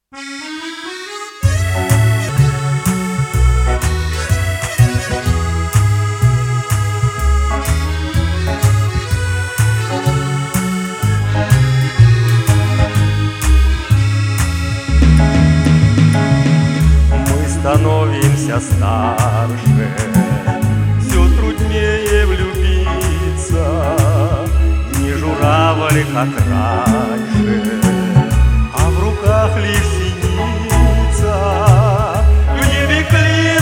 Становимся старше, все труднее влюбиться, не журавль, как раньше, а в руках лишь синица. В небе клин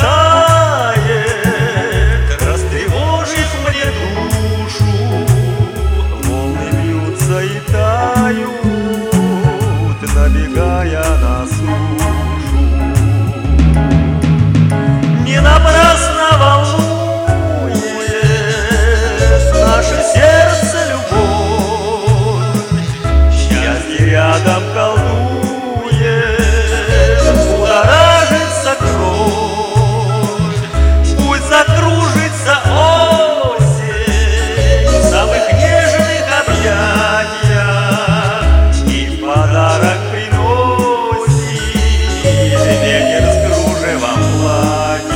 улетает, растревожив мне душу. Волны бьются и тают, набегая на сушу. Не напрасно волнует наше сердце любовь, счастье рядом колдует, будоражится кровь. Пусть закружится осень в самых нежных объятиях и в подарок приносит ветер с кружевом платья.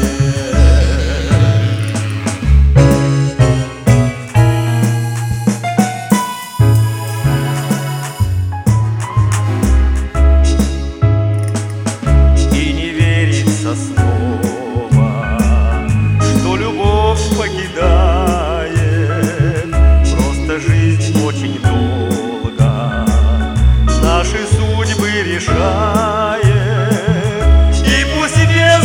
Снова, что любовь покидает, просто жизнь очень долго наши судьбы решает. И пусть без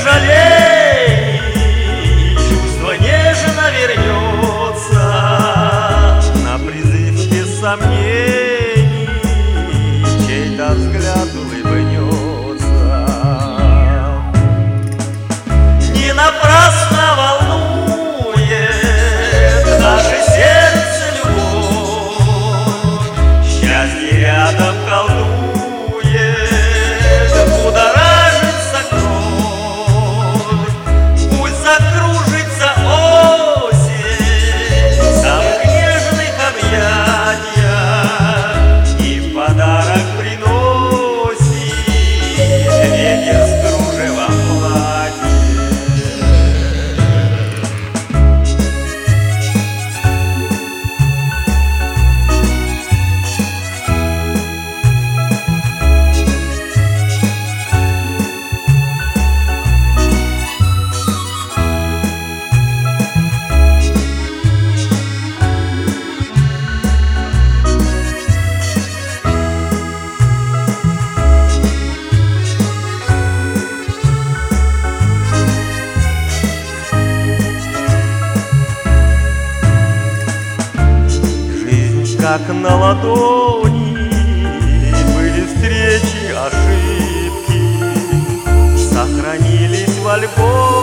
сожалений чувство нежно вернется, на призыв без сомнений чей-то взгляд улыбнется. Напрасно волнует наше сердце любовь, счастье рядом колдует, будоражится кровь. Пусть закружится осень в самых нежных объятиях и в подарок приносит ветер с кружевом платья. Как на ладони были встречи, ошибки, сохранились в альбоме.